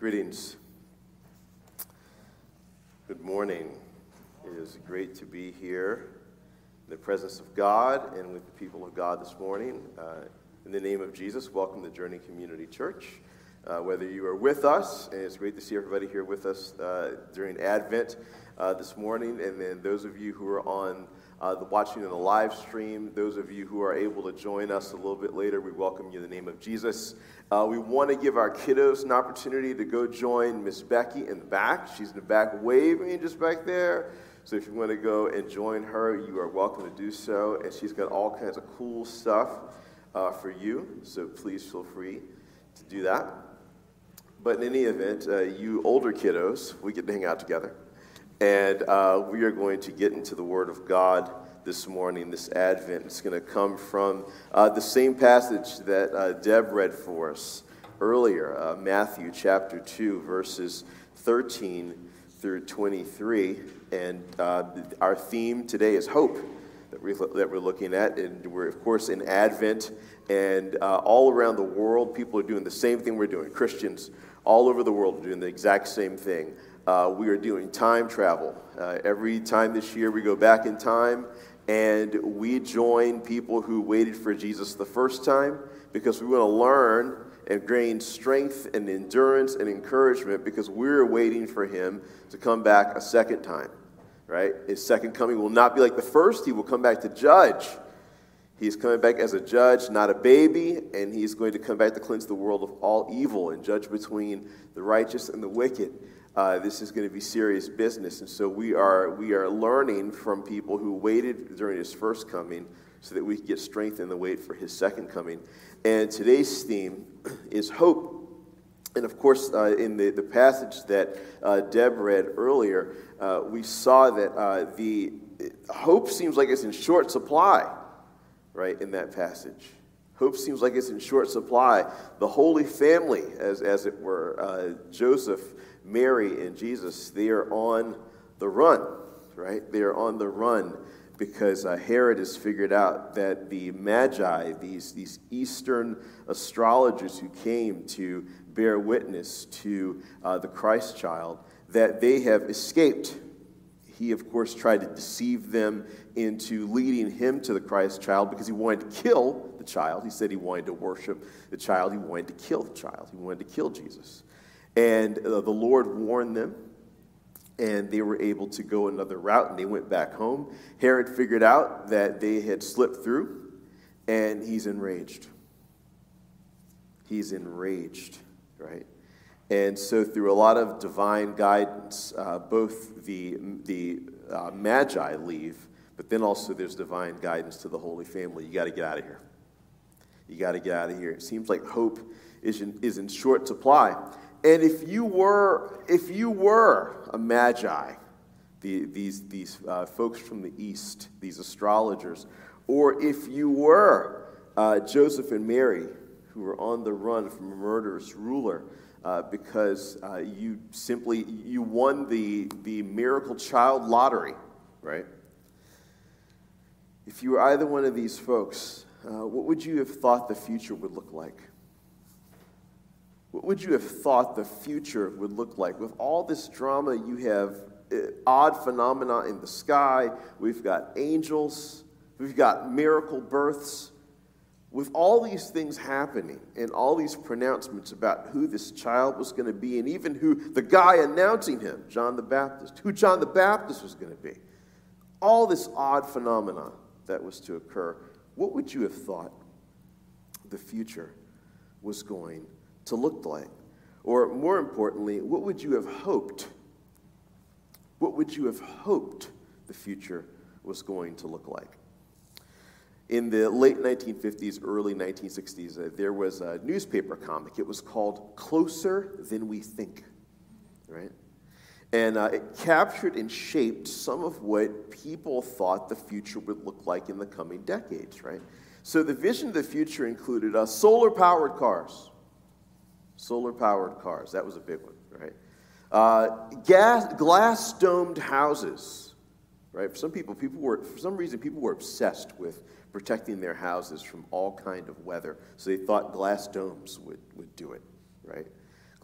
Greetings. Good morning. It is great to be here in the presence of God and with the people of God this morning. In the name of Jesus, welcome to Journey Community Church. Whether you are with us, and it's great to see everybody here with us during Advent this morning, and then those of you who are on watching in the live stream, those of you who are able to join us a little bit later, we welcome you in the name of Jesus. We want to give our kiddos an opportunity to go join Miss Becky in the back. She's in the back waving just back there. So if you want to go and join her, you are welcome to do so. And she's got all kinds of cool stuff for you. So please feel free to do that. But in any event, you older kiddos, we get to hang out together. And we are going to get into the Word of God this morning, this Advent. It's going to come from the same passage that Deb read for us earlier, Matthew chapter 2, verses 13 through 23. And our theme today is hope that we're looking at. And we're, of course, in Advent. And all around the world, people are doing the same thing we're doing. Christians all over the world are doing the exact same thing. We are doing time travel. Every time this year we go back in time and we join people who waited for Jesus the first time because we want to learn and gain strength and endurance and encouragement because we're waiting for him to come back a second time, right? His second coming will not be like the first. He will come back to judge. He's coming back as a judge, not a baby, and he's going to come back to cleanse the world of all evil and judge between the righteous and the wicked. This is going to be serious business, and so we are learning from people who waited during his first coming so that we can get strength in the wait for his second coming. And today's theme is hope. And of course, in the passage that Deb read earlier, we saw that the hope seems like it's in short supply, right, in that passage. Hope seems like it's in short supply. The Holy Family, as it were, Joseph, Mary, and Jesus, they are on the run, right? They are on the run because Herod has figured out that the Magi, these Eastern astrologers who came to bear witness to the Christ child, that they have escaped. He, of course, tried to deceive them into leading him to the Christ child because he wanted to kill the child. He said he wanted to worship the child. He wanted to kill the child. He wanted to kill Jesus. And the Lord warned them, and they were able to go another route, and they went back home. Herod figured out that they had slipped through, and he's enraged. He's enraged, right? And so through a lot of divine guidance, both the Magi leave, but then also there's divine guidance to the Holy Family. You got to get out of here. You got to get out of here. It seems like hope is in short supply. And if you were a Magi, these folks from the East, these astrologers, or if you were Joseph and Mary, who were on the run from a murderous ruler, because you won the miracle child lottery, right? If you were either one of these folks, what would you have thought the future would look like? What would you have thought the future would look like? With all this drama, you have odd phenomena in the sky. We've got angels. We've got miracle births. With all these things happening and all these pronouncements about who this child was going to be and even who the guy announcing him, John the Baptist, who John the Baptist was going to be, all this odd phenomena that was to occur, what would you have thought the future was going to look like? Or more importantly, what would you have hoped? What would you have hoped the future was going to look like? In the late 1950s, early 1960s, there was a newspaper comic. It was called Closer Than We Think, right? And it captured and shaped some of what people thought the future would look like in the coming decades, right? So the vision of the future included solar-powered cars. Solar-powered cars, that was a big one, right? Glass-domed houses, right? For some reason, people were obsessed with protecting their houses from all kind of weather. So they thought glass domes would do it, right?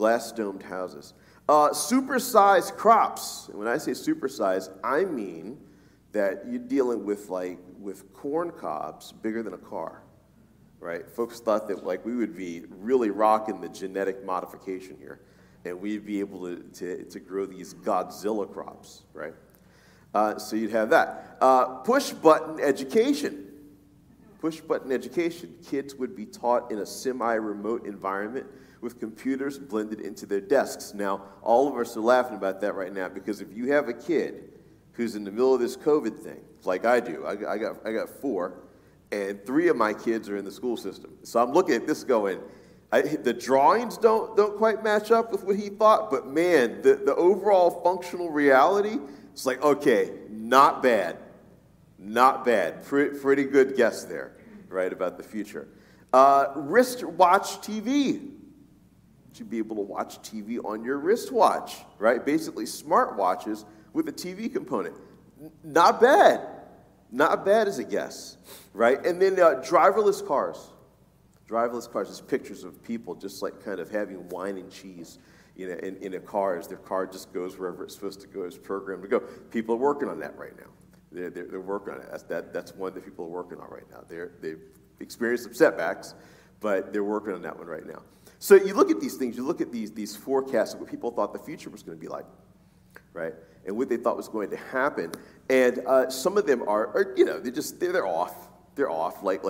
glass-domed houses. Supersized crops. And when I say supersized, I mean that you're dealing with corn cobs bigger than a car, right? Folks thought that we would be really rocking the genetic modification here, and we'd be able to grow these Godzilla crops, right? So you'd have that. Push-button education. Push-button education. Kids would be taught in a semi-remote environment with computers blended into their desks. Now, all of us are laughing about that right now because if you have a kid who's in the middle of this COVID thing, like I do, I got 4, and 3 of my kids are in the school system. So I'm looking at this going, the drawings don't quite match up with what he thought, but man, the overall functional reality, it's like, okay, not bad. Not bad. Pretty good guess there, right, about the future. Wristwatch TV. To be able to watch TV on your wristwatch, right? Basically, smartwatches with a TV component. Not bad. Not bad as a guess, right? And then driverless cars. Driverless cars is pictures of people just kind of having wine and cheese in a car as their car just goes wherever it's supposed to go, it's programmed to go. People are working on that right now. They're working on it. That's one that people are working on right now. They've experienced some setbacks, but they're working on that one right now. So you look at these things, you look at these forecasts of what people thought the future was going to be like, right? And what they thought was going to happen. And some of them are they're off. They're off, like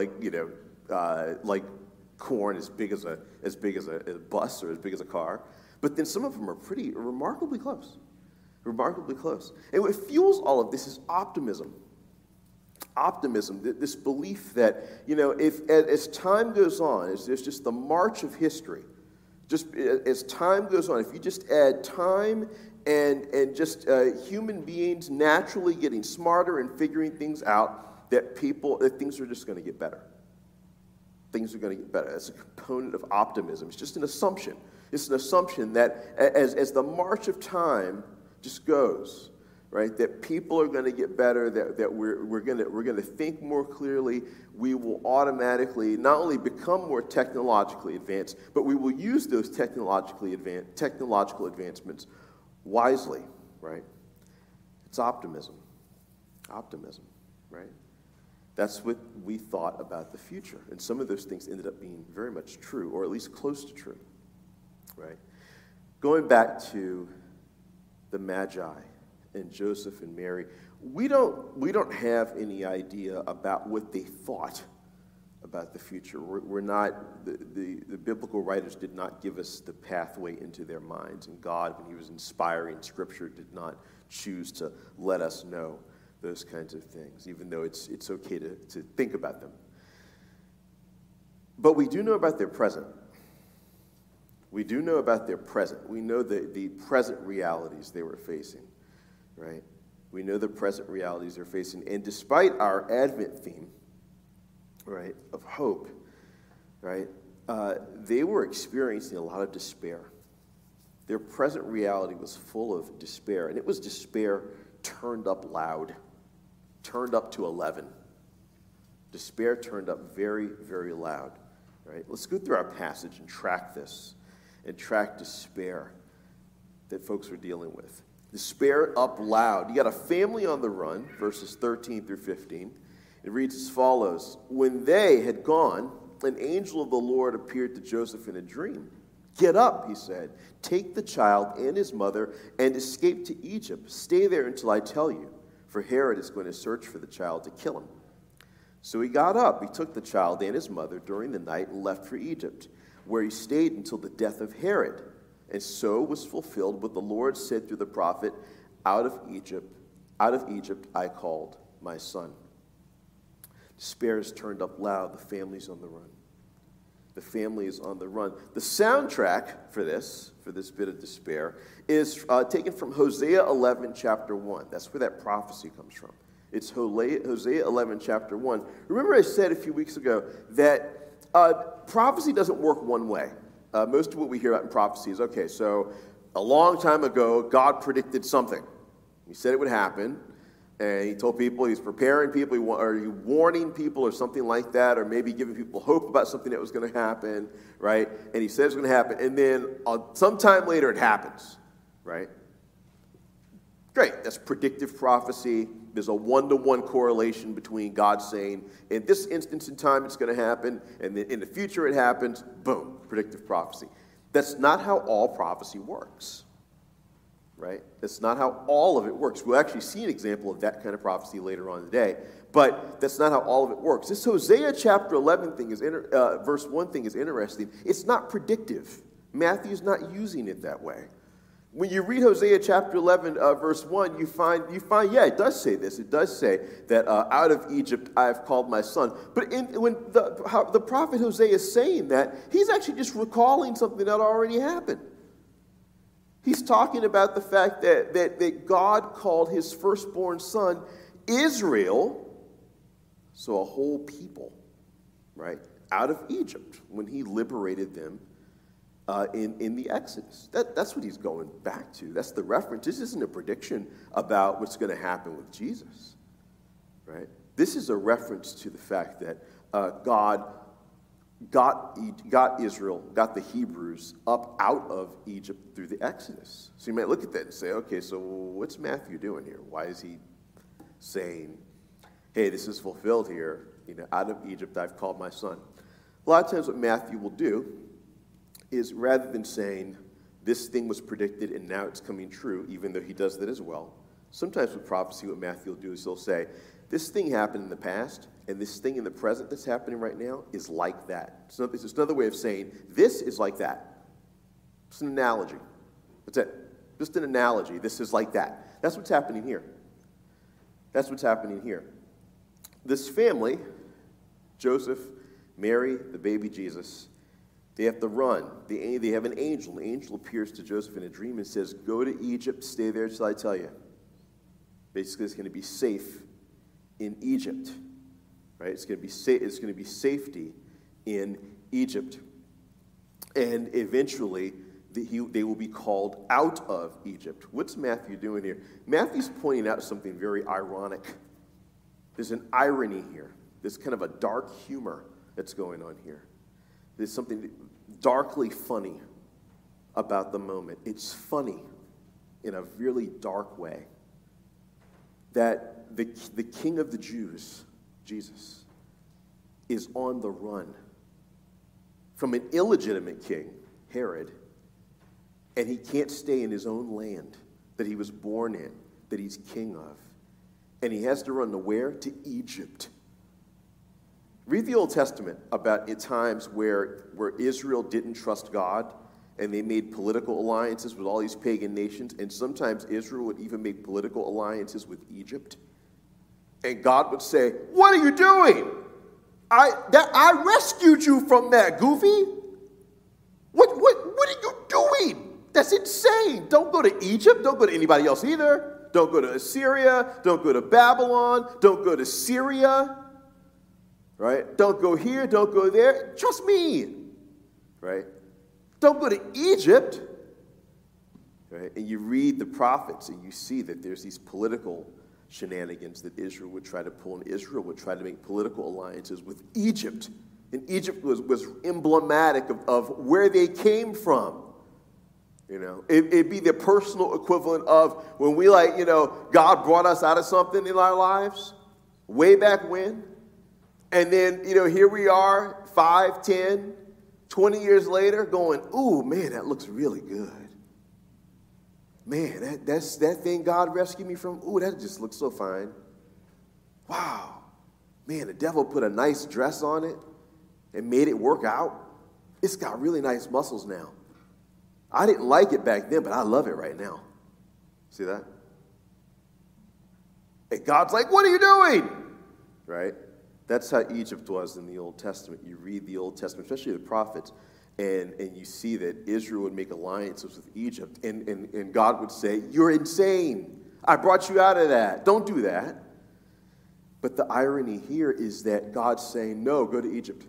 corn as big as a bus or as big as a car. But then some of them are remarkably close. Remarkably close. And what fuels all of this is optimism. Optimism, this belief that, if as time goes on, as there's just the march of history, just as time goes on, if you just add time and just human beings naturally getting smarter and figuring things out, that things are just going to get better. Things are going to get better. That's a component of optimism. It's just an assumption. It's an assumption that as the march of time just goes, right? That people are going to get better. That we're going to think more clearly. We will automatically not only become more technologically advanced, but we will use those technological advancements wisely, right? It's optimism. Optimism, right? That's what we thought about the future, and some of those things ended up being very much true, or at least close to true, right? Going back to the Magi and Joseph and Mary, we don't have any idea about what they thought about the future. We're not, the biblical writers did not give us the pathway into their minds, and God, when he was inspiring Scripture, did not choose to let us know those kinds of things, even though it's okay to think about them. But we do know about their present. We do know about their present. We know the present realities they were facing, right? We know the present realities they're facing. And despite our Advent theme, right, of hope, right, they were experiencing a lot of despair. Their present reality was full of despair, and it was despair turned up loud, turned up to 11. Despair turned up very, very loud, right? Let's go through our passage and track this, and track despair that folks were dealing with. Despair up loud. You got a family on the run, verses 13 through 15. It reads as follows. When they had gone, an angel of the Lord appeared to Joseph in a dream. Get up, he said. Take the child and his mother and escape to Egypt. Stay there until I tell you, for Herod is going to search for the child to kill him. So he got up. He took the child and his mother during the night and left for Egypt, where he stayed until the death of Herod. And so was fulfilled what the Lord said through the prophet, out of Egypt I called my son. Despair is turned up loud. The family's on the run. The family is on the run. The soundtrack for this bit of despair is taken from Hosea 11, chapter 1. That's where that prophecy comes from. It's Hosea 11, chapter 1. Remember I said a few weeks ago that prophecy doesn't work one way. Most of what we hear about in prophecy is, okay, so a long time ago, God predicted something. He said it would happen, And he told people he's preparing people, or he warning people or something like that, or maybe giving people hope about something that was going to happen, right? And he said it's going to happen, and then sometime later it happens, right? Great, that's predictive prophecy. There's a one-to-one correlation between God saying, in this instance in time it's going to happen, and then in the future it happens, boom, predictive prophecy. That's not how all prophecy works. Right? That's not how all of it works. We'll actually see an example of that kind of prophecy later on today, but that's not how all of it works. This Hosea chapter 11 thing verse 1 thing is interesting. It's not predictive. Matthew's not using it that way. When you read Hosea chapter 11 verse 1, you find yeah, it does say this. It does say that out of Egypt I have called my son. But when the prophet Hosea is saying that, he's actually just recalling something that already happened. He's talking about the fact that God called his firstborn son Israel, so a whole people, right, out of Egypt when he liberated them in the Exodus. That's what he's going back to. That's the reference. This isn't a prediction about what's going to happen with Jesus, right? This is a reference to the fact that God got Israel, got the Hebrews up out of Egypt through the Exodus. So you might look at that and say, okay, so what's Matthew doing here? Why is he saying, hey, this is fulfilled here, out of Egypt I've called my son? A lot of times what Matthew will do is, rather than saying this thing was predicted and now it's coming true, even though he does that as well, sometimes with prophecy what Matthew will do is he'll say, this thing happened in the past, and this thing in the present that's happening right now is like that. So it's just another way of saying, this is like that. It's an analogy. That's it. Just an analogy. This is like that. That's what's happening here. That's what's happening here. This family, Joseph, Mary, the baby Jesus, they have to run. They have an angel. The angel appears to Joseph in a dream and says, go to Egypt, stay there till I tell you. Basically, it's going to be safe in Egypt, right? It's going to be safety in Egypt, and eventually they will be called out of Egypt. What's Matthew doing here? Matthew's pointing out something very ironic. There's an irony here. There's kind of a dark humor that's going on here. There's something darkly funny about the moment. It's funny in a really dark way that the King of the Jews, Jesus, is on the run from an illegitimate king, Herod, and he can't stay in his own land that he was born in, that he's king of. And he has to run to where? To Egypt. Read the Old Testament about times where Israel didn't trust God, and they made political alliances with all these pagan nations, and sometimes Israel would even make political alliances with Egypt. And God would say, what are you doing? I rescued you from that, goofy. What are you doing? That's insane. Don't go to Egypt. Don't go to anybody else either. Don't go to Assyria. Don't go to Babylon. Don't go to Syria. Right? Don't go here. Don't go there. Trust me. Right? Don't go to Egypt. Right? And you read the prophets and you see that there's these political shenanigans that Israel would try to pull, and Israel would try to make political alliances with Egypt. And Egypt was emblematic of where they came from. It'd be the personal equivalent of when we God brought us out of something in our lives way back when. And then, here we are 5, 10, 20 years later going, ooh, man, that looks really good. Man, that thing God rescued me from, ooh, that just looks so fine. Wow. Man, the devil put a nice dress on it and made it work out. It's got really nice muscles now. I didn't like it back then, but I love it right now. See that? And God's like, what are you doing? Right? That's how Egypt was in the Old Testament. You read the Old Testament, especially the prophets, and you see that Israel would make alliances with Egypt, and God would say, you're insane. I brought you out of that. Don't do that. But the irony here is that God's saying, no, go to Egypt.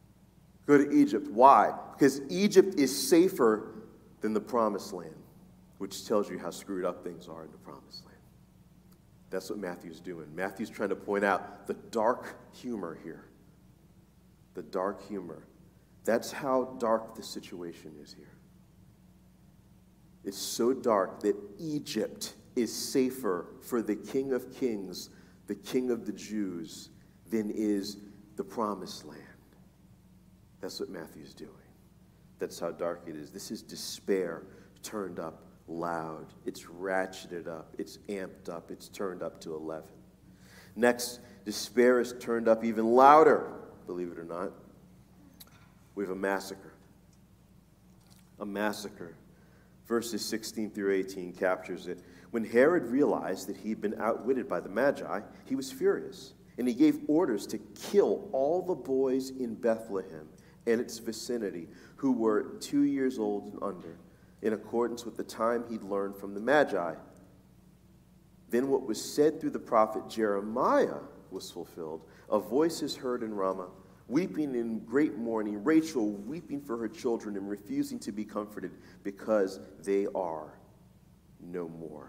Go to Egypt. Why? Because Egypt is safer than the Promised Land. which tells you how screwed up things are in the promised land. That's what Matthew's doing. Matthew's trying to point out the dark humor here. The dark humor. That's how dark the situation is here. It's so dark that Egypt is safer for the King of Kings, the King of the Jews, than is the promised land. That's what Matthew's doing. That's how dark it is. This is despair turned up loud. It's ratcheted up. It's amped up. It's turned up to 11. Next, despair is turned up even louder, believe it or not. We have a massacre. A massacre. Verses 16 through 18 captures it. When Herod realized that he'd been outwitted by the Magi, he was furious, and he gave orders to kill all the boys in Bethlehem and its vicinity who were 2 years old and under, in accordance with the time he'd learned from the Magi. Then what was said through the prophet Jeremiah was fulfilled. A voice is heard in Ramah, weeping in great mourning, Rachel weeping for her children and refusing to be comforted because they are no more.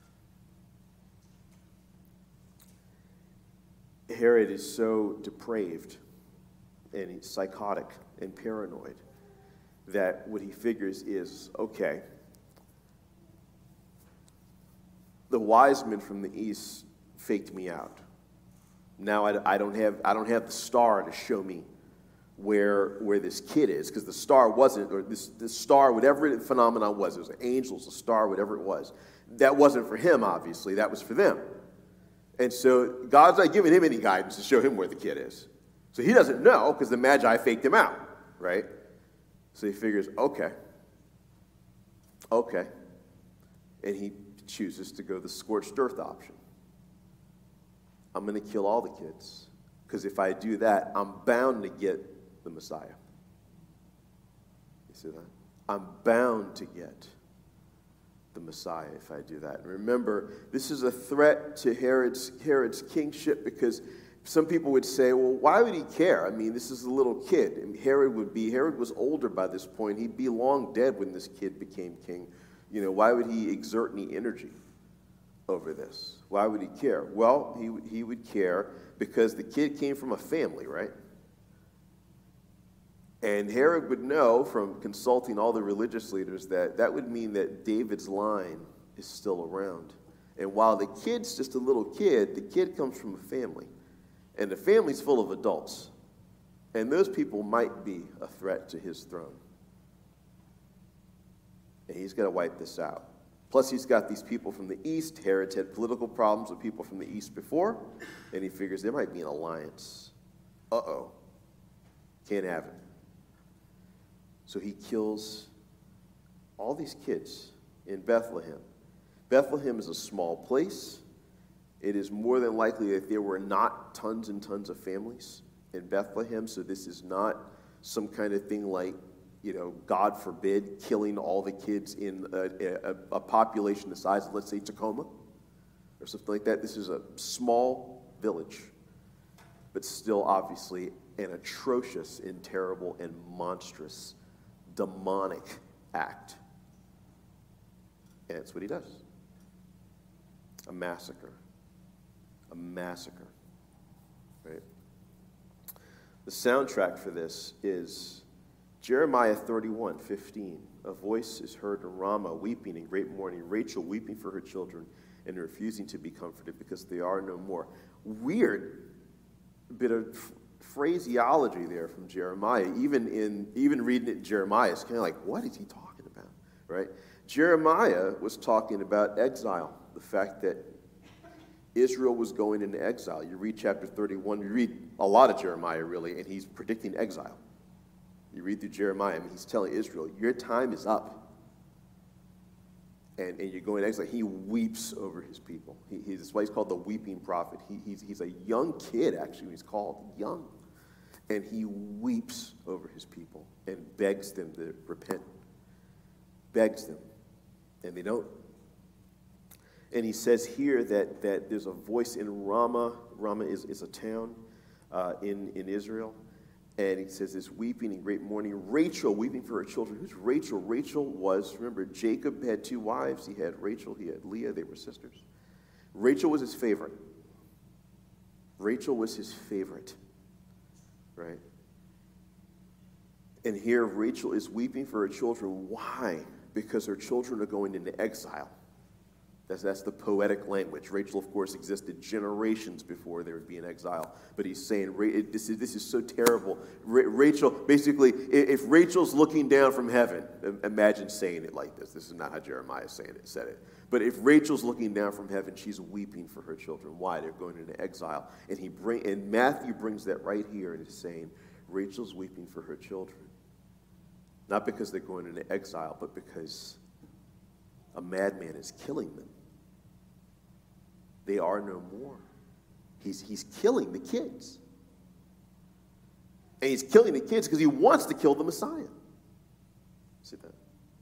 Herod is so depraved and he's psychotic and paranoid that what he figures is, okay, the wise men from the east faked me out. Now I don't have the star to show me where this kid is, because the star wasn't, or this star, whatever the phenomenon was, it was angels, a star, whatever it was. That wasn't for him, obviously. That was for them. And so God's not giving him any guidance to show him where the kid is. So he doesn't know because the Magi faked him out, right? So he figures, okay. And he chooses to go the scorched earth option. I'm going to kill all the kids, because if I do that, I'm bound to get the Messiah. You see that? I'm bound to get the Messiah if I do that. And remember, this is a threat to Herod's kingship, because some people would say, well, why would he care? I mean, this is a little kid. And Herod was older by this point. He'd be long dead when this kid became king. You know, why would he exert any energy over this? Why would he care? Well, he would care because the kid came from a family, right? And Herod would know from consulting all the religious leaders that would mean that David's line is still around. And while the kid's just a little kid, the kid comes from a family. And the family's full of adults. And those people might be a threat to his throne. And he's got to wipe this out. Plus, he's got these people from the east. Herod's had political problems with people from the east before. And he figures there might be an alliance. Uh-oh. Can't have it. So he kills all these kids in Bethlehem. Bethlehem is a small place. It is more than likely that there were not tons and tons of families in Bethlehem, so this is not some kind of thing like, you know, God forbid, killing all the kids in a population the size of, let's say, Tacoma or something like that. This is a small village, but still obviously an atrocious and terrible and monstrous demonic act. And it's what he does. A massacre. A massacre. Right? The soundtrack for this is Jeremiah 31:15. A voice is heard in Ramah, weeping in great mourning, Rachel weeping for her children and refusing to be comforted because they are no more. Weird bit of phraseology there from Jeremiah. Even reading it in Jeremiah, it's kind of like, what is he talking about? Right? Jeremiah was talking about exile, the fact that Israel was going into exile. You read chapter 31, you read a lot of Jeremiah, really, and he's predicting exile. You read through Jeremiah, and he's telling Israel, your time is up. And you're going to exile. He weeps over his people. That's why he's called the weeping prophet. He's a young kid, actually, he's called young. And he weeps over his people and begs them to repent. Begs them. And they don't. And he says here that there's a voice in Ramah. Ramah is a town in Israel. And he says this weeping and great mourning. Rachel weeping for her children. Who's Rachel? Rachel was, remember, Jacob had 2 wives. He had Rachel, he had Leah. They were sisters. Rachel was his favorite. Rachel was his favorite, right? And here Rachel is weeping for her children. Why? Because her children are going into exile. That's the poetic language. Rachel, of course, existed generations before there would be an exile. But he's saying, this is so terrible. Rachel, basically, if Rachel's looking down from heaven, imagine saying it like this. This is not how Jeremiah said it. But if Rachel's looking down from heaven, she's weeping for her children. Why? They're going into exile. And Matthew brings that right here and is saying, Rachel's weeping for her children. Not because they're going into exile, but because a madman is killing them. They are no more. He's killing the kids. And he's killing the kids because he wants to kill the Messiah. See that?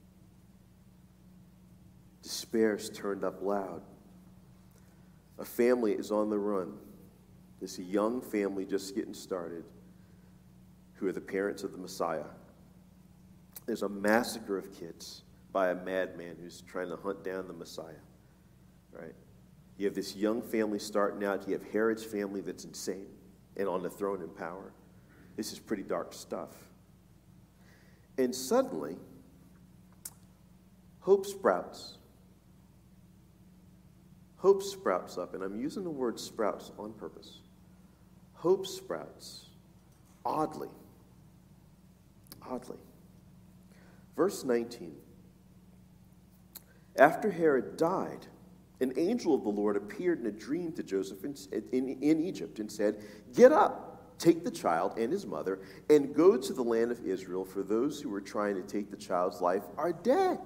Despair's turned up loud. A family is on the run. This young family just getting started, who are the parents of the Messiah. There's a massacre of kids by a madman who's trying to hunt down the Messiah, right? You have this young family starting out. You have Herod's family that's insane and on the throne in power. This is pretty dark stuff. And suddenly, hope sprouts. Hope sprouts up, and I'm using the word sprouts on purpose. Hope sprouts, oddly. Verse 19. After Herod died, an angel of the Lord appeared in a dream to Joseph in Egypt and said, "Get up, take the child and his mother, and go to the land of Israel, for those who were trying to take the child's life are dead."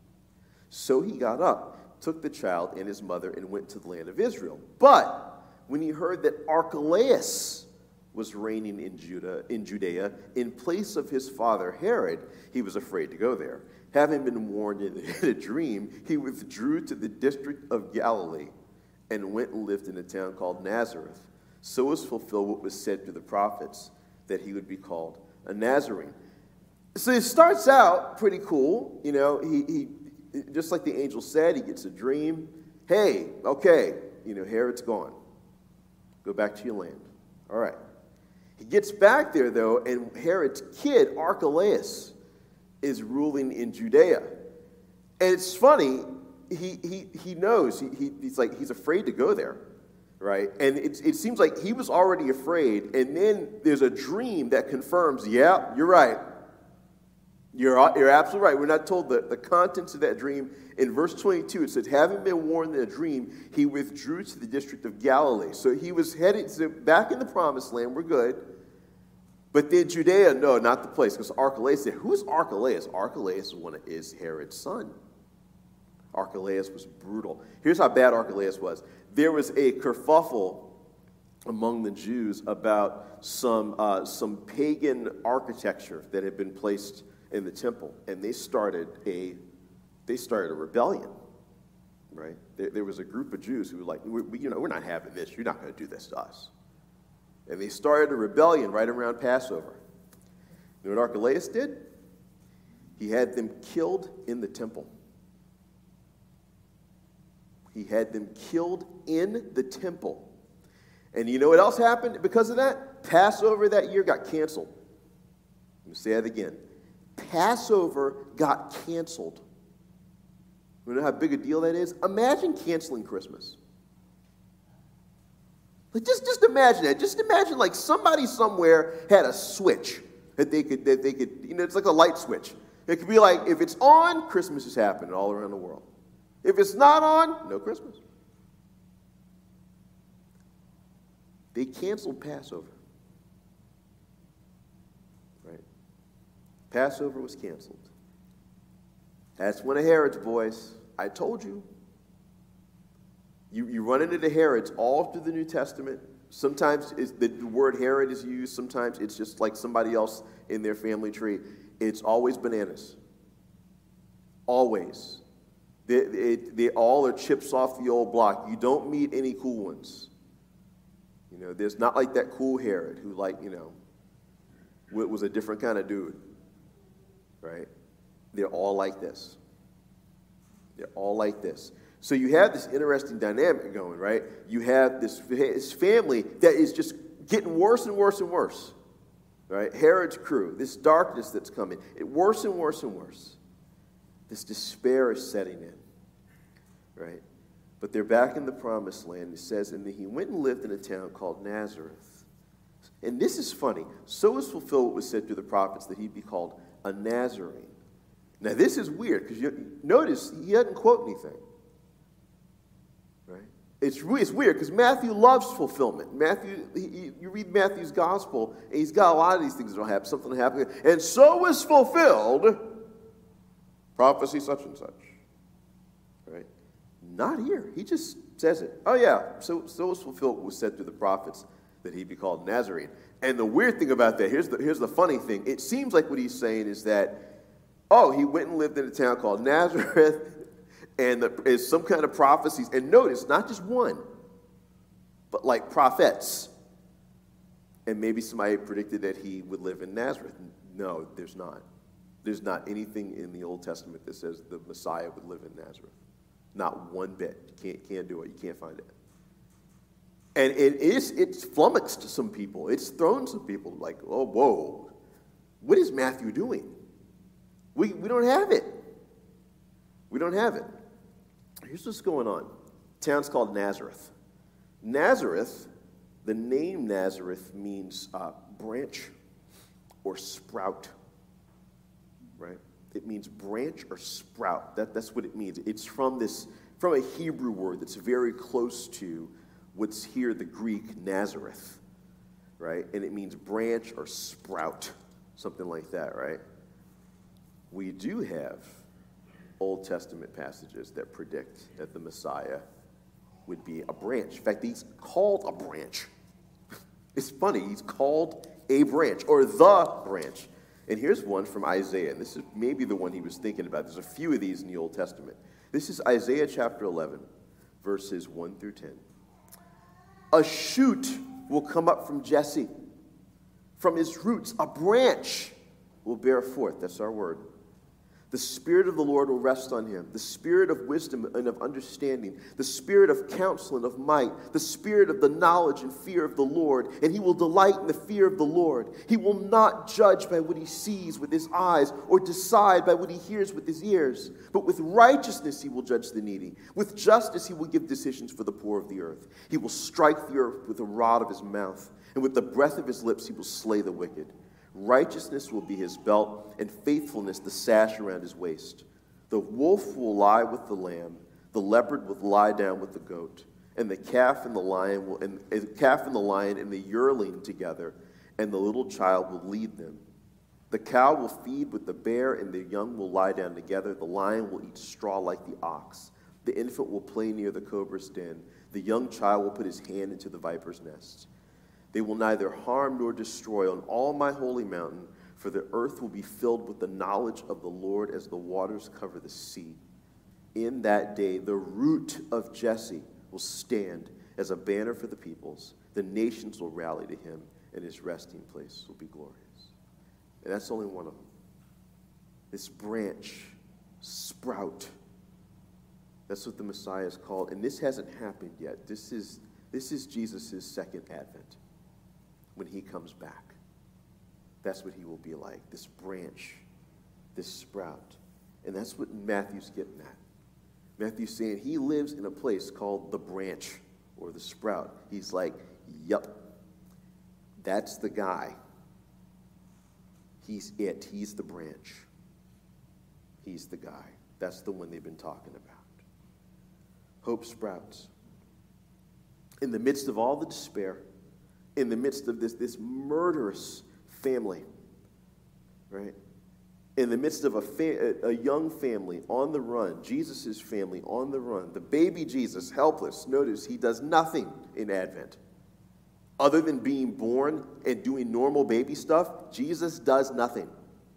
So he got up, took the child and his mother, and went to the land of Israel. But when he heard that Archelaus was reigning in Judea in place of his father Herod, he was afraid to go there. Having been warned in a dream, he withdrew to the district of Galilee and went and lived in a town called Nazareth. So was fulfilled what was said to the prophets, that he would be called a Nazarene. So it starts out pretty cool. You know, he just like the angel said, he gets a dream. Hey, okay, Herod's gone. Go back to your land. All right. He gets back there, though, and Herod's kid, Archelaus, is ruling in Judea. And it's funny, he knows, he's afraid to go there, right? And it seems like he was already afraid, and then there's a dream that confirms, yeah, you're right. You're absolutely right. We're not told the contents of that dream. In verse 22, it says, having been warned in a dream, he withdrew to the district of Galilee. So he was headed back in the promised land. We're good. But then Judea, no, not the place. Because Archelaus said, who's Archelaus? Archelaus is Herod's son. Archelaus was brutal. Here's how bad Archelaus was. There was a kerfuffle among the Jews about some pagan architecture that had been placed in the temple, and they started a rebellion, right? There was a group of Jews who were like, we're not having this. You're not going to do this to us. And they started a rebellion right around Passover. You know what Archelaus did? He had them killed in the temple. He had them killed in the temple. And you know what else happened because of that? Passover that year got canceled. Let me say that again. Passover got canceled. You know how big a deal that is? Imagine canceling Christmas. Like just imagine that. Just imagine like somebody somewhere had a switch that they could, it's like a light switch. It could be like, if it's on, Christmas is happening all around the world. If it's not on, no Christmas. They canceled Passover. Right? Passover was canceled. That's one of Herod's boys. I told you. You run into the Herods all through the New Testament. Sometimes the word Herod is used. Sometimes it's just like somebody else in their family tree. It's always bananas. Always. They all are chips off the old block. You don't meet any cool ones. There's not like that cool Herod who was a different kind of dude, right? They're all like this. They're all like this. So you have this interesting dynamic going, right? You have this family that is just getting worse and worse and worse, right? Herod's crew, this darkness that's coming, worse and worse and worse. This despair is setting in, right? But they're back in the promised land. It says, and he went and lived in a town called Nazareth. And this is funny. So was fulfilled what was said through the prophets, that he'd be called a Nazarene. Now this is weird, because notice he doesn't quote anything. Right? It's weird, because Matthew loves fulfillment. You read Matthew's gospel, and he's got a lot of these things that will happen, something will happen. And so was fulfilled prophecy such and such. Right? Not here. He just says it. Oh yeah, so was fulfilled what was said through the prophets, that he'd be called Nazarene. And the weird thing about that, here's the funny thing. It seems like what he's saying is that, oh, he went and lived in a town called Nazareth, and there's some kind of prophecies. And notice, not just one, but like prophets. And maybe somebody predicted that he would live in Nazareth. No, there's not. There's not anything in the Old Testament that says the Messiah would live in Nazareth. Not one bit. You can't do it. You can't find it. And it's flummoxed some people. It's thrown some people like, oh, whoa. What is Matthew doing? We don't have it. We don't have it. Here's what's going on. The town's called Nazareth. Nazareth, the name Nazareth means branch or sprout, right? It means branch or sprout. That's what it means. It's from a Hebrew word that's very close to what's here, the Greek Nazareth, right? And it means branch or sprout, something like that, right? We do have Old Testament passages that predict that the Messiah would be a branch. In fact, he's called a branch. It's funny, he's called a branch, or the branch. And here's one from Isaiah, and this is maybe the one he was thinking about. There's a few of these in the Old Testament. This is Isaiah chapter 11, verses 1 through 10. A shoot will come up from Jesse. From his roots, a branch will bear forth. That's our word. The Spirit of the Lord will rest on him, the Spirit of wisdom and of understanding, the Spirit of counsel and of might, the Spirit of the knowledge and fear of the Lord, and he will delight in the fear of the Lord. He will not judge by what he sees with his eyes or decide by what he hears with his ears, but with righteousness he will judge the needy. With justice he will give decisions for the poor of the earth. He will strike the earth with the rod of his mouth, and with the breath of his lips he will slay the wicked. Righteousness will be his belt, and faithfulness the sash around his waist. The wolf will lie with the lamb, the leopard will lie down with the goat, and the calf and the lion and the yearling together, and the little child will lead them. The cow will feed with the bear, and the young will lie down together. The lion will eat straw like the ox. The infant will play near the cobra's den. The young child will put his hand into the viper's nest. They will neither harm nor destroy on all my holy mountain, for the earth will be filled with the knowledge of the Lord as the waters cover the sea. In that day, the root of Jesse will stand as a banner for the peoples. The nations will rally to him, and his resting place will be glorious. And that's only one of them. This branch, sprout. That's what the Messiah is called. And this hasn't happened yet. This is Jesus' second advent. When he comes back, that's what he will be like, this branch, this sprout. And that's what Matthew's getting at. Matthew's saying he lives in a place called the branch or the sprout. He's like, yup, that's the guy. He's it. He's the branch. He's the guy. That's the one they've been talking about. Hope sprouts. In the midst of all the despair, in the midst of this murderous family, right? In the midst of a young family on the run, Jesus' family on the run, the baby Jesus, helpless. Notice he does nothing in Advent. Other than being born and doing normal baby stuff, Jesus does nothing.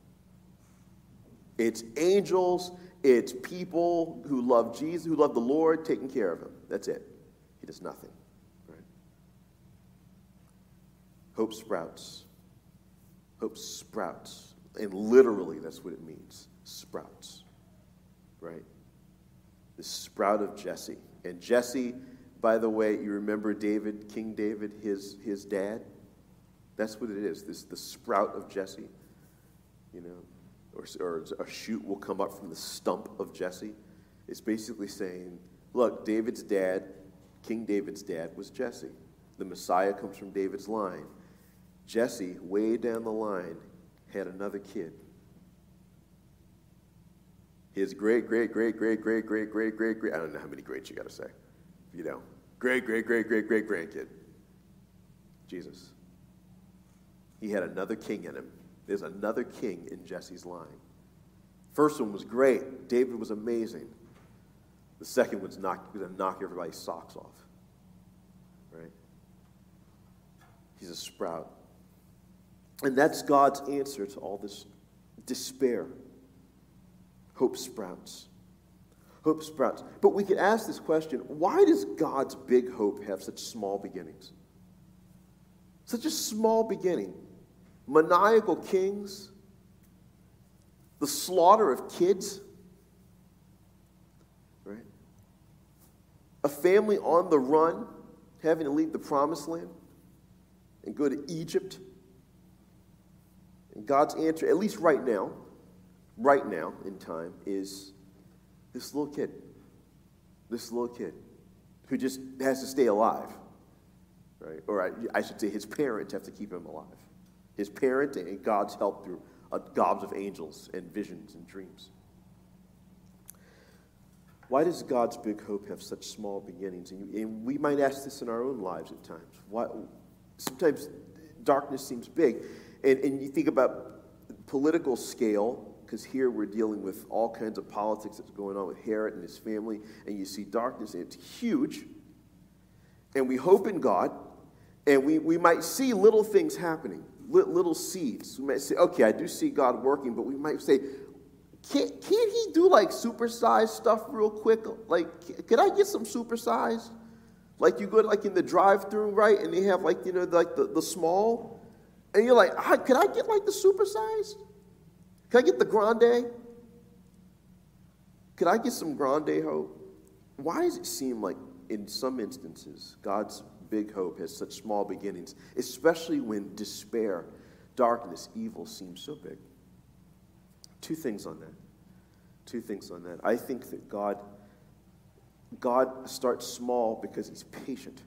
It's angels, it's people who love Jesus, who love the Lord, taking care of him. That's it. He does nothing. Right? Hope sprouts. Hope sprouts. And literally, that's what it means. Sprouts. Right? The sprout of Jesse. And Jesse, by the way, you remember David, King David, his dad? That's what it is. The sprout of Jesse. You know, or a shoot will come up from the stump of Jesse. It's basically saying, look, David's dad, King David's dad, was Jesse. The Messiah comes from David's line. Jesse, way down the line, had another kid. His great, I don't know how many greats you got to say. You know, great grandkid. Jesus. He had another king in him. There's another king in Jesse's line. First one was great. David was amazing. The second one's going to knock everybody's socks off. Right? He's a sprout. And that's God's answer to all this despair. Hope sprouts. Hope sprouts. But we could ask this question, why does God's big hope have such small beginnings? Such a small beginning. Maniacal kings. The slaughter of kids. Right? A family on the run, having to leave the promised land and go to Egypt. And God's answer, at least right now in time, is this little kid who just has to stay alive, right? Or I should say his parents have to keep him alive. His parent and God's help through gobs of angels and visions and dreams. Why does God's big hope have such small beginnings? And we might ask this in our own lives at times. Why? Sometimes darkness seems big. And you think about political scale, because here we're dealing with all kinds of politics that's going on with Herod and his family, and you see darkness, and it's huge. And we hope in God, and we might see little things happening, little seeds. We might say, okay, I do see God working, but we might say, can't he do like supersized stuff real quick? Like, could I get some supersized? Like you go like in the drive-thru, right? And they have like, you know, like the small. And you're like, could I get like the supersized? Can I get the grande? Could I get some grande hope? Why does it seem like in some instances God's big hope has such small beginnings, especially when despair, darkness, evil seems so big? Two things on that. I think that God starts small because he's patient.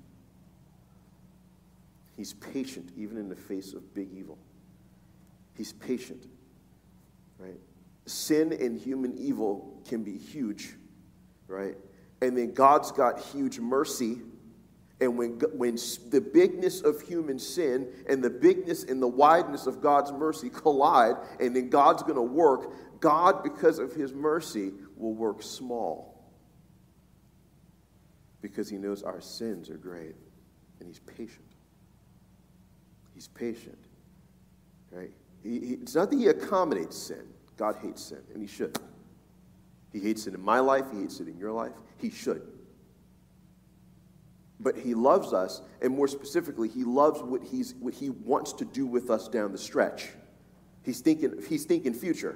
He's patient even in the face of big evil. He's patient, right? Sin and human evil can be huge, right? And then God's got huge mercy. And when the bigness of human sin and the bigness and the wideness of God's mercy collide, and then God's going to work, God, because of his mercy, will work small. Because he knows our sins are great. And he's patient. He's patient. Right? It's not that he accommodates sin. God hates sin, and he should. He hates it in my life. He hates it in your life. He should. But he loves us, and more specifically, he loves what he wants to do with us down the stretch. He's thinking future.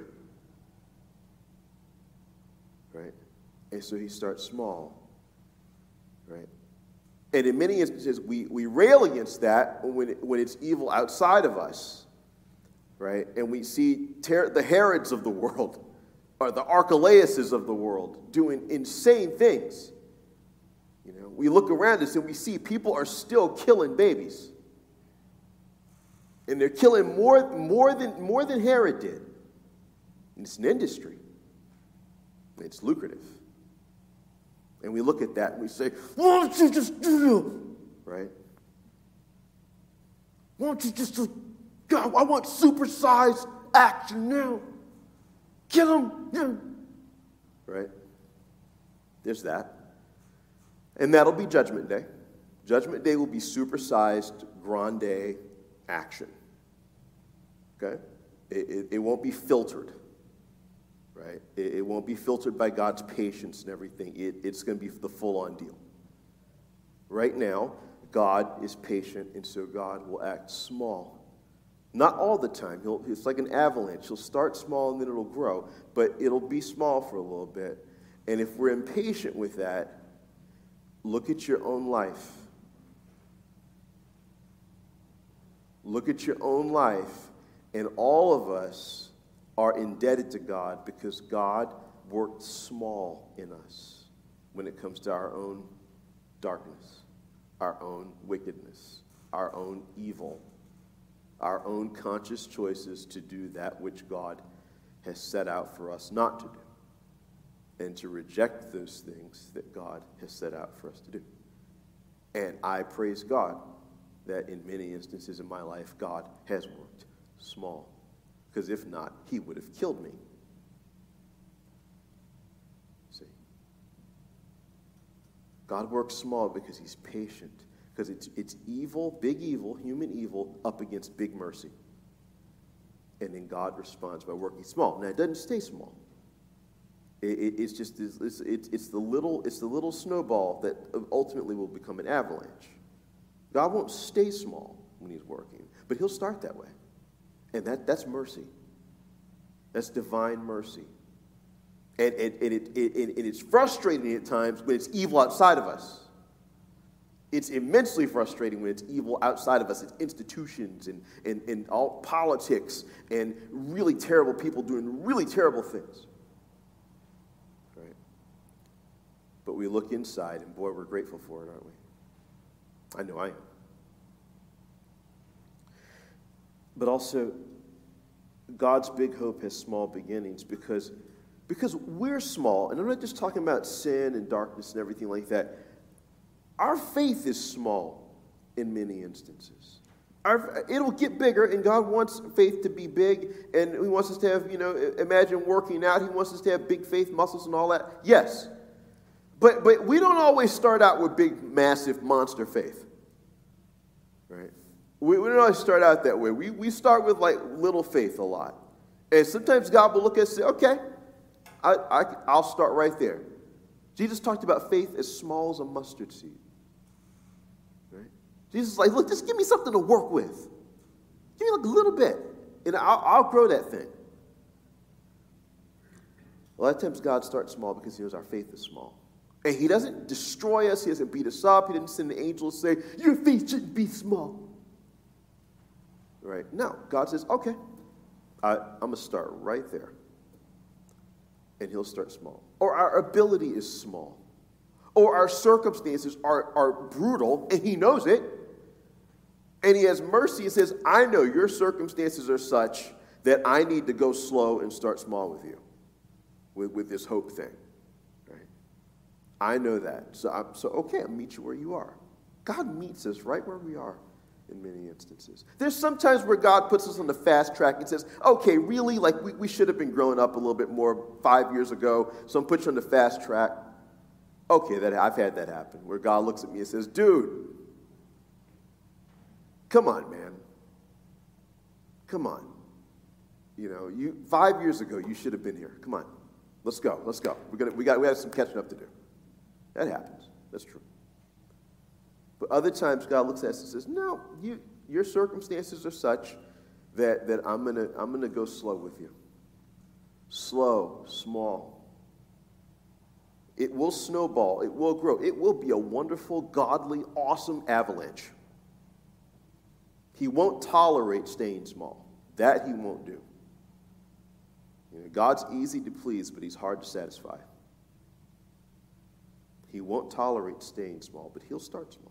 Right? And so he starts small. Right? And in many instances, we rail against that when it's evil outside of us. Right? And we see the Herods of the world, or the Archelauses of the world, doing insane things. You know, we look around us and we see people are still killing babies. And they're killing more than Herod did. And it's an industry. It's lucrative. And we look at that and we say, why don't you just do it? Right? Why don't you just do, God, I want supersized action now. Kill him. Yeah. Right? There's that. And that'll be Judgment Day. Judgment Day will be supersized, grande action. Okay? It won't be filtered. Right? It won't be filtered by God's patience and everything. It's going to be the full-on deal. Right now, God is patient, and so God will act small. Not all the time. It's like an avalanche. He'll start small and then it'll grow, but it'll be small for a little bit. And if we're impatient with that, look at your own life. Look at your own life, and all of us are indebted to God because God worked small in us when it comes to our own darkness, our own wickedness, our own evil, our own conscious choices to do that which God has set out for us not to do, and to reject those things that God has set out for us to do. And I praise God that in many instances in my life, God has worked small. Because if not, he would have killed me. See? God works small because he's patient. Because it's evil, big evil, human evil, up against big mercy. And then God responds by working small. Now, it doesn't stay small. It's the little snowball that ultimately will become an avalanche. God won't stay small when he's working, but he'll start that way. And that's mercy. That's divine mercy. And it's frustrating at times when it's evil outside of us. It's immensely frustrating when it's evil outside of us. It's institutions and all politics and really terrible people doing really terrible things. Right? But we look inside, and boy, we're grateful for it, aren't we? I know I am. But also, God's big hope has small beginnings because we're small, and I'm not just talking about sin and darkness and everything like that. Our faith is small in many instances. It'll get bigger, and God wants faith to be big, and he wants us to have, imagine working out. He wants us to have big faith muscles and all that. Yes. But we don't always start out with big, massive, monster faith. Right? We don't always start out that way. We start with like little faith a lot. And sometimes God will look at us and say, okay, I'll start right there. Jesus talked about faith as small as a mustard seed. Right? Jesus is like, look, just give me something to work with. Give me like a little bit, and I'll grow that thing. A lot of times God starts small because he knows our faith is small. And he doesn't destroy us. He doesn't beat us up. He didn't send the angels and say, your faith shouldn't be small. Right? No. God says, okay, I'm going to start right there. And he'll start small. Or our ability is small. Or our circumstances are brutal, and he knows it. And he has mercy and says, I know your circumstances are such that I need to go slow and start small with you. With this hope thing. I know that. So okay, I'll meet you where you are. God meets us right where we are in many instances. There's sometimes where God puts us on the fast track and says, okay, really, like we should have been growing up a little bit more 5 years ago, so I'm putting you on the fast track. Okay, I've had that happen, where God looks at me and says, dude, come on, man. Come on. 5 years ago, you should have been here. Come on. Let's go. We have some catching up to do. That happens. That's true. But other times God looks at us and says, no, your circumstances are such that I'm gonna go slow with you. Slow, small. It will snowball. It will grow. It will be a wonderful, godly, awesome avalanche. He won't tolerate staying small. That he won't do. God's easy to please, but he's hard to satisfy. He won't tolerate staying small, but he'll start small.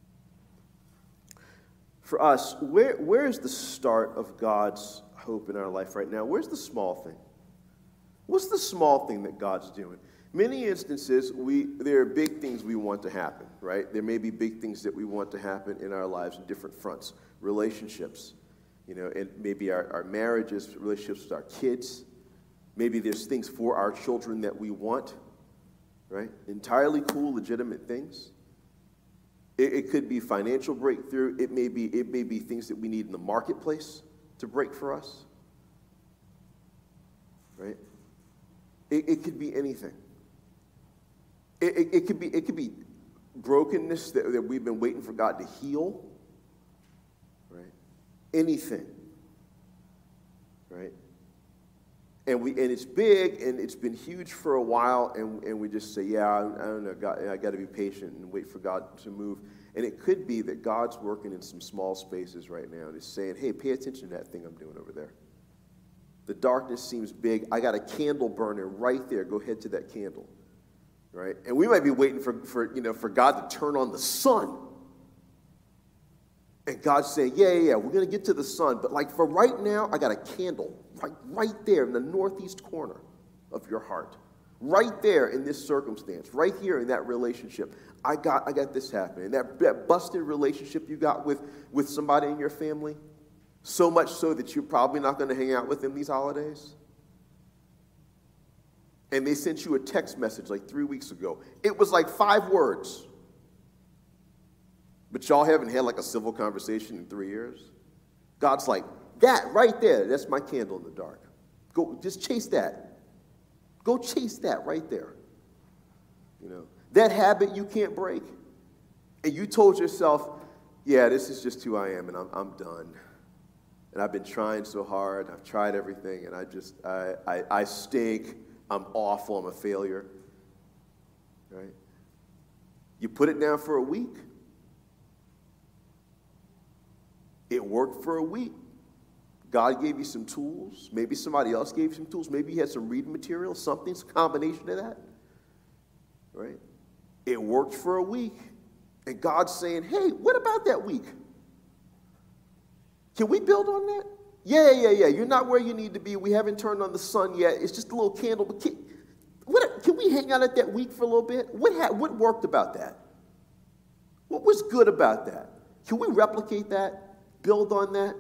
For us, where's the start of God's hope in our life right now? Where's the small thing? What's the small thing that God's doing? Many instances, there are big things we want to happen, right? There may be big things that we want to happen in our lives in different fronts. Relationships, and maybe our marriages, relationships with our kids. Maybe there's things for our children that we want, right? Entirely cool, legitimate things. It could be financial breakthrough. It may be things that we need in the marketplace to break for us, right? It could be anything. It could be brokenness that we've been waiting for God to heal, right? Anything. right? And it's big, and it's been huge for a while, and we just say, yeah, I don't know, God, I got to be patient and wait for God to move. And it could be that God's working in some small spaces right now and is saying, hey, pay attention to that thing I'm doing over there. The darkness seems big. I got a candle burning right there. Go head to that candle, right? And we might be waiting for God to turn on the sun. And God's saying, yeah, we're going to get to the sun. But like for right now, I got a candle right there in the northeast corner of your heart. Right there in this circumstance. Right here in that relationship. I got this happening. That busted relationship you got with somebody in your family. So much so that you're probably not going to hang out with them these holidays. And they sent you a text message like 3 weeks ago. It was like 5 words. But y'all haven't had like a civil conversation in 3 years. God's like, that right there, that's my candle in the dark. Go, just chase that. Go chase that right there. You know, that habit you can't break. And you told yourself, yeah, this is just who I am, and I'm done. And I've been trying so hard. I've tried everything, and I stink. I'm awful. I'm a failure. Right? You put it down for a week. It worked for a week. God gave you some tools. Maybe somebody else gave you some tools. Maybe you had some reading material, something, some combination of that. Right? It worked for a week. And God's saying, hey, what about that week? Can we build on that? Yeah. You're not where you need to be. We haven't turned on the sun yet. It's just a little candle. But can we hang out at that week for a little bit? What worked about that? What was good about that? Can we replicate that? Build on that?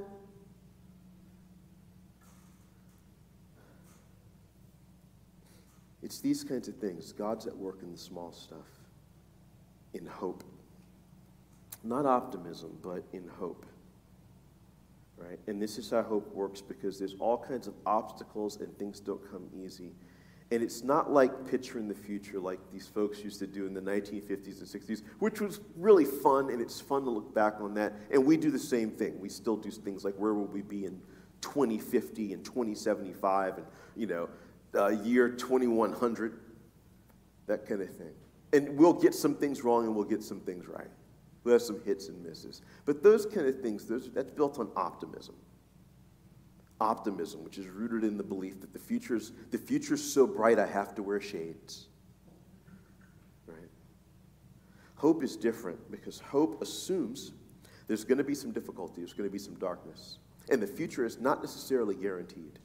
It's these kinds of things. God's at work in the small stuff. In hope. Not optimism, but in hope. Right? And this is how hope works, because there's all kinds of obstacles and things don't come easy. And it's not like picturing the future like these folks used to do in the 1950s and 60s, which was really fun, and it's fun to look back on that. And we do the same thing. We still do things like, where will we be in 2050 and 2075 and, year 2100, that kind of thing. And we'll get some things wrong and we'll get some things right. We'll have some hits and misses. But those kind of things, that's built on optimism. Optimism, which is rooted in the belief that the future's so bright I have to wear shades. Right? Hope is different, because hope assumes there's going to be some difficulty, there's going to be some darkness. And the future is not necessarily guaranteed.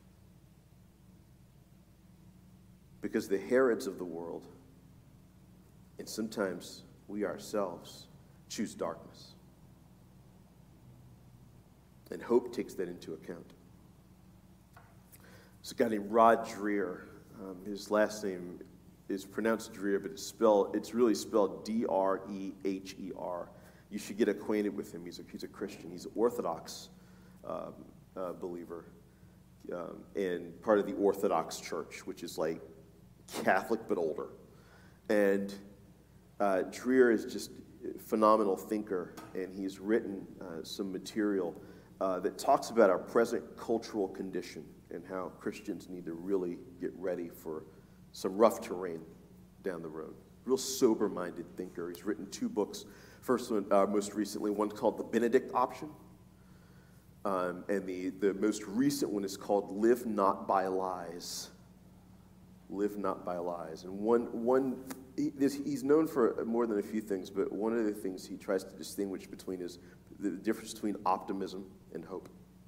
Because the Herods of the world, and sometimes we ourselves, choose darkness. And hope takes that into account. There's a guy named Rod Dreher. His last name is pronounced Dreher, but it's really spelled D-R-E-H-E-R. You should get acquainted with him. He's a Christian. He's an Orthodox believer, and part of the Orthodox Church, which is like Catholic but older. And Dreher is just a phenomenal thinker, and he's written some material that talks about our present cultural condition and how Christians need to really get ready for some rough terrain down the road. Real sober-minded thinker. He's written 2 books. First one, most recently, one called The Benedict Option. And the most recent one is called Live Not by Lies. Live Not by Lies. And he's known for more than a few things, but one of the things he tries to distinguish between is the difference between optimism and hope.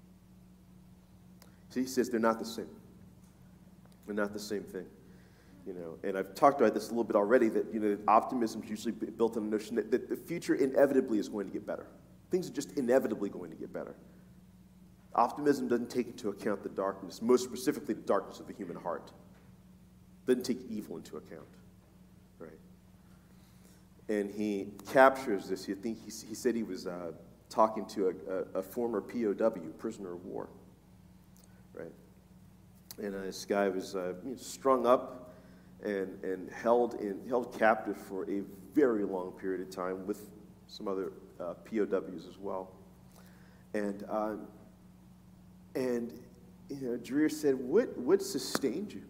So he says they're not the same. They're not the same thing. And I've talked about this a little bit already, that optimism is usually built on the notion that the future inevitably is going to get better. Things are just inevitably going to get better. Optimism doesn't take into account the darkness, most specifically the darkness of the human heart. Doesn't take evil into account, right? And he captures this. He said he was talking to a former POW, prisoner of war, right? And this guy was strung up and held captive for a very long period of time with some other POWs as well. And Dreher said, what sustained you?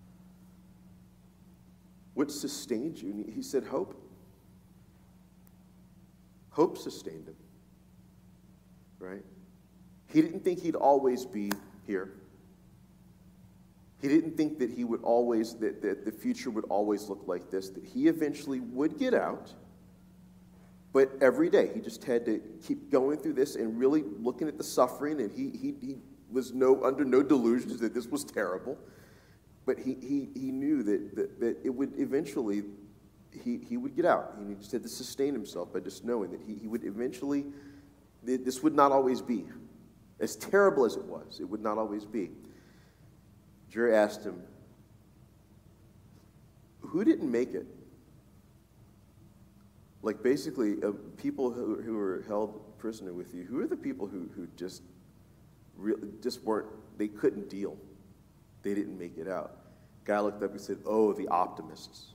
What sustained you? And he said, hope. Hope sustained him, right? He didn't think he'd always be here. He didn't think that he would always, that the future would always look like this, that he eventually would get out. But every day, he just had to keep going through this and really looking at the suffering, and he was under no delusions that this was terrible. But he knew that it would eventually, he would get out. He just had to sustain himself by just knowing that he would eventually, this would not always be. As terrible as it would not always be. Dreher asked him, who didn't make it? Like basically, people who were held prisoner with you, who are the people who just weren't, they couldn't deal. They didn't make it out. Guy looked up and said, oh, the optimists.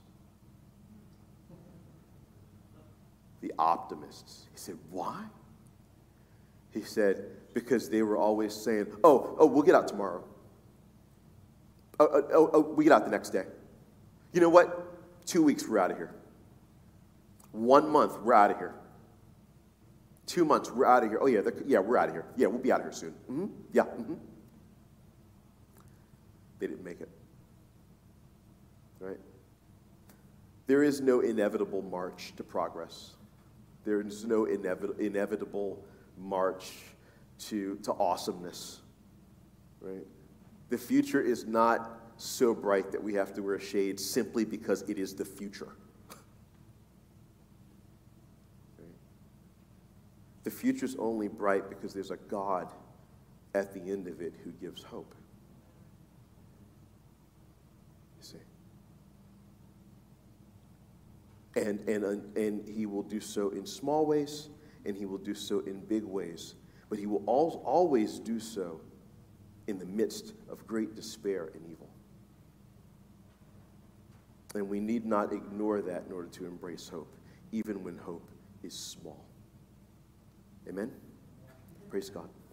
The optimists. He said, why? He said, because they were always saying, oh, we'll get out tomorrow. We get out the next day. You know what? 2 weeks, we're out of here. 1 month, we're out of here. 2 months, we're out of here. Oh, yeah, we're out of here. Yeah, we'll be out of here soon. Mm-hmm. Yeah, mm-hmm. They didn't make it. Right? There is no inevitable march to progress. There is no inevitable march to awesomeness. Right? The future is not so bright that we have to wear shades simply because it is the future. Right? The future's only bright because there's a God at the end of it who gives hope. You see? And he will do so in small ways, and he will do so in big ways. But he will always do so in the midst of great despair and evil. And we need not ignore that in order to embrace hope, even when hope is small. Amen? Praise God.